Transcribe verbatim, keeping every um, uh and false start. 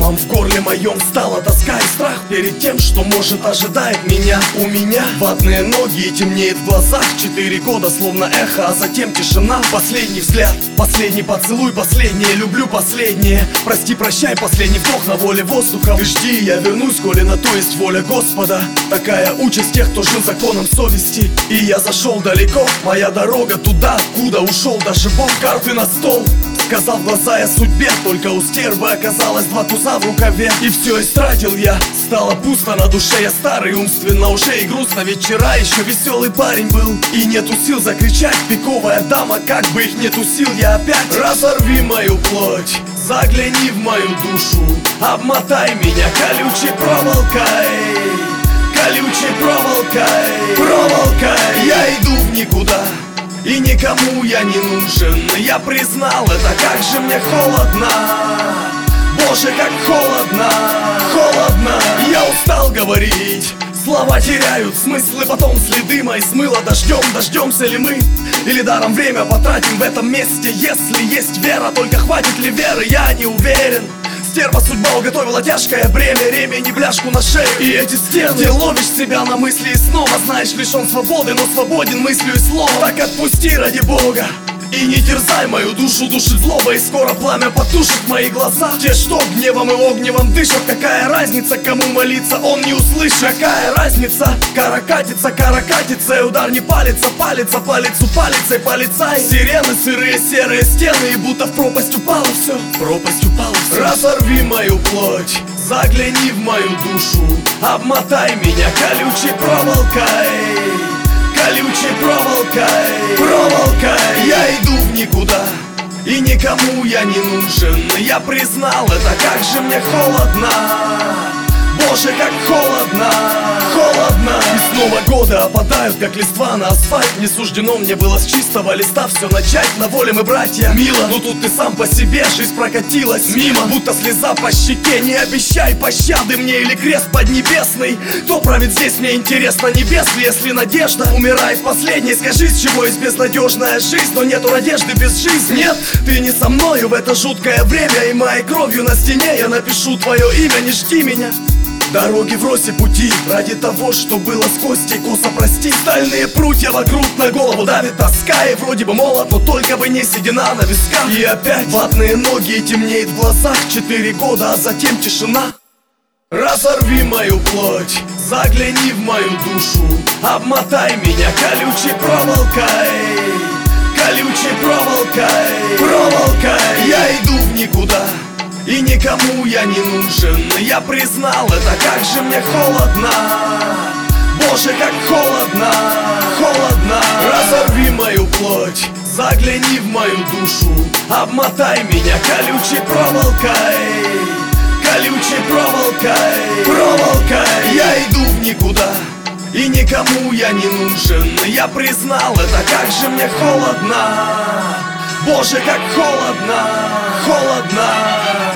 комом в горле моем стала тоска и страх перед тем, что может ожидает меня. У меня ватные ноги и темнеет в глазах. Четыре года словно эхо, а затем тишина. Последний взгляд, последний поцелуй, последнее люблю, последнее. Прости, прощай, последний вдох на воле воздуха. Ты жди, я вернусь, коли на то есть воля Господа. Такая участь тех, кто жил законом совести. И я зашел далеко, моя дорога туда, куда ушел даже Бог. Карты на стол, сказал в глаза я судьбе. Только у стервы оказалось два туза в рукаве. И все истратил я, стало пусто на душе. Я старый, умственно уже и грустно. Ведь вчера еще веселый парень был. И нету сил закричать, пиковая дама. Как бы их нету сил, я опять. Разорви мою плоть, загляни в мою душу, обмотай меня колючей проволокой. Колючей проволокой, проволокой. Я иду в никуда, и никому я не нужен. Я признал это, как же мне холодно. Боже, как холодно, холодно. Я устал говорить, слова теряют смысл, и потом следы мои смыло дождем. Дождемся ли мы, или даром время потратим в этом месте? Если есть вера, только хватит ли веры, я не уверен. Стерва судьба уготовила тяжкое бремя, ремень и бляшку на шею. И эти стены, ты ловишь себя на мысли и снова знаешь, лишен свободы, но свободен мыслью и словом. Так отпусти ради Бога и не терзай мою душу, душит злоба, и скоро пламя потушит мои глаза. Те, что гневом и огневом дышат, какая разница, кому молиться, он не услышит. Какая разница, кара катится, кара катится, и удар не палится, палится, по лицу палицей полицай. Сирены, сырые серые стены, и будто в пропасть упало все, в пропасть упало все. Разорви мою плоть, загляни в мою душу, обмотай меня колючей проволокой. Колючей проволокой, проволокой. Я иду в никуда, и никому я не нужен. Я признал это, как же мне холодно. Боже, как холодно, холодно. И снова годы опадают, как листва на асфальт. Не суждено мне было с чистого листа все начать. На воле мы братья, мило, но тут ты сам по себе. Жизнь прокатилась мимо, будто слеза по щеке. Не обещай пощады мне или крест поднебесный. Кто правит здесь, мне интересно, небес ли? Если надежда умирает последней, скажи, с чего есть безнадежная жизнь? Но нету надежды без жизни. Нет, ты не со мною в это жуткое время, и моей кровью на стене я напишу твое имя. Не жди меня, дороги врозь и пути, ради того, что было с костей косо, прости. Стальные прутья вокруг на голову давит тоска. И вроде бы молод, но только бы не седина на висках. И опять ватные ноги и темнеет в глазах. Четыре года, а затем тишина. Разорви мою плоть, загляни в мою душу, обмотай меня колючей проволокой. Колючей проволокой, проволокой. Я иду в никуда, и никому я не нужен. Я признал это, как же мне холодно. Боже, как холодно, холодно. Разорви мою плоть, загляни в мою душу, обмотай меня колючей проволокой. Колючей проволокой, проволокой. Я иду в никуда, и никому я не нужен. Я признал это, как же мне холодно. Боже, как холодно, холодно.